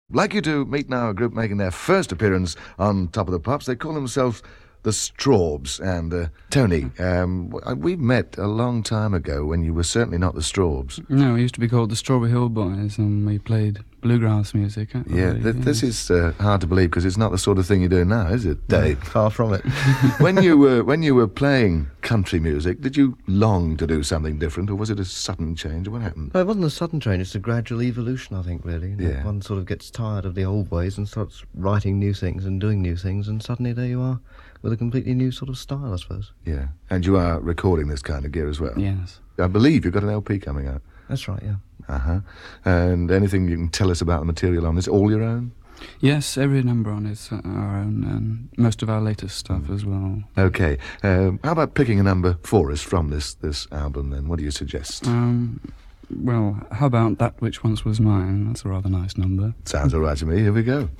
Like you to meet now a group making their first appearance on Top of the Pops. They call themselves the Strawbs. And Tony, we met a long time ago when you were certainly not the Strawbs. No, we used to be called the Strawberry Hill Boys, and we played bluegrass music. This is hard to believe because it's not the sort of thing you do now, is it, Dave? Far from it. When you were playing country music, did you long to do something different, or was it a sudden change? What happened? No, it wasn't a sudden change. It's a gradual evolution, I think, really. Yeah. One sort of gets tired of the old ways and starts writing new things and doing new things, and suddenly there you are with a completely new sort of style, I suppose. Yeah. And you are recording this kind of gear as well? Yes. I believe you've got an LP coming out. That's right, yeah. Uh-huh. And anything you can tell us about the material on this? All your own? Yes, every number on it's our own, and most of our latest stuff as well. Okay. How about picking a number for us from this album, then? What do you suggest? Well, how about That Which Once Was Mine? That's a rather nice number. Sounds all right to me. Here we go.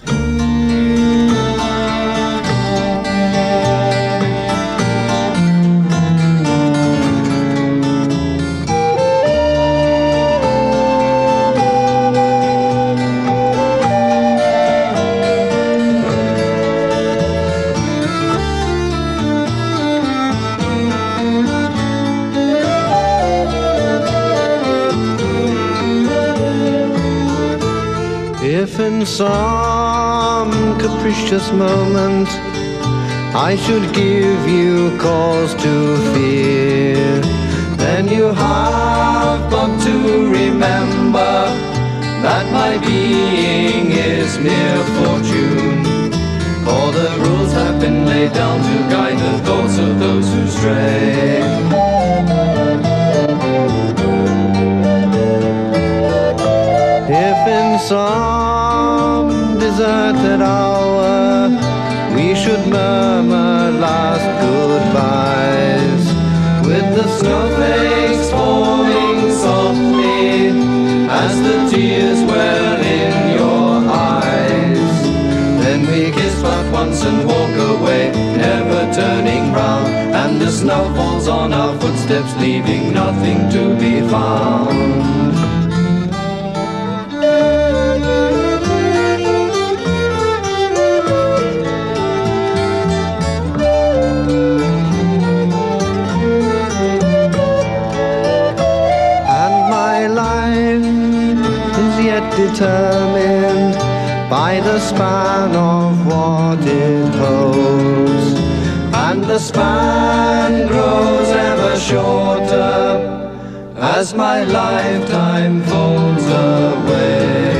If in some capricious moment I should give you cause to fear, then you have but to remember that my being is mere fortune. For the rules have been laid down to guide the thoughts of those who stray. If in some deserted hour we should murmur last goodbyes, with the snowflakes falling softly as the tears well in your eyes, then we kiss but once and walk away, never turning round, and the snow falls on our footsteps, leaving nothing to be found. Determined by the span of what it holds, and the span grows ever shorter as my lifetime folds away.